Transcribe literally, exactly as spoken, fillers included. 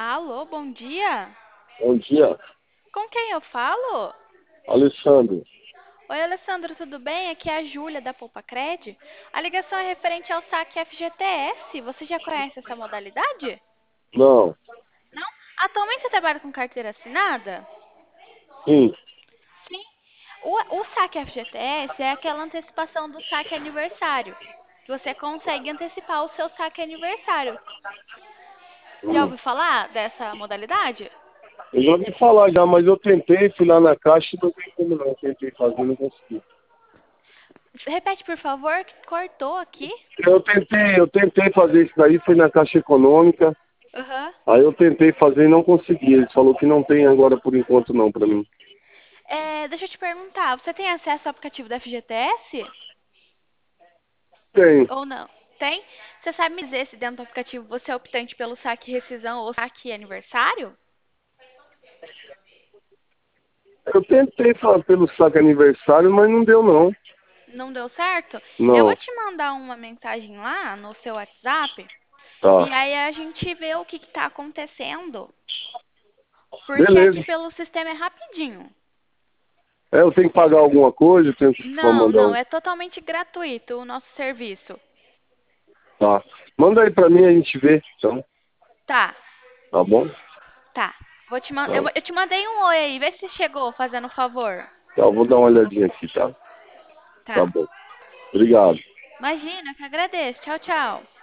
Alô, bom dia. Bom dia, Com quem eu falo? Alessandro. Oi, Alessandro, tudo bem? Aqui é a Júlia da Poupacred. A ligação é referente ao saque F G T S. Você já conhece essa modalidade? Não, Não? Atualmente você trabalha com carteira assinada? sim. Sim. O, o saque F G T S é aquela antecipação do saque aniversário. Que você consegue antecipar o seu saque aniversário. Já Hum. ouviu falar dessa modalidade? Eu já ouvi falar já, mas eu tentei, fui lá na caixa e não tem como não. Eu tentei fazer, não consegui. Repete, por favor, que cortou aqui. Eu tentei, eu tentei fazer isso daí, fui na caixa econômica, Aham. aí eu tentei fazer e não consegui. Ele falou que não tem agora por enquanto não pra mim. É, deixa eu te perguntar, você tem acesso ao aplicativo da F G T S? Tem. Ou não? Tem? Você sabe me dizer se dentro do aplicativo você é optante pelo saque rescisão ou saque aniversário? Eu tentei falar pelo saque aniversário, mas não deu não. Não deu certo? Eu vou Não, te mandar uma mensagem lá no seu WhatsApp e tá. aí a gente vê o que está acontecendo. Porque aqui Beleza. pelo sistema é rapidinho. É, eu tenho que pagar alguma coisa, eu tenho que só Não, mandar não, um. é totalmente gratuito o nosso serviço. Tá. Manda aí pra mim a gente vê, então. Tá, Tá bom? tá. Vou te man... eu, Tá. vou- eu te mandei um oi aí, vê se chegou, fazendo um favor. Tá, eu vou dar uma olhadinha aqui, tá? Tá Tá. bom. Obrigado. Imagina, eu que agradeço. Tchau, tchau.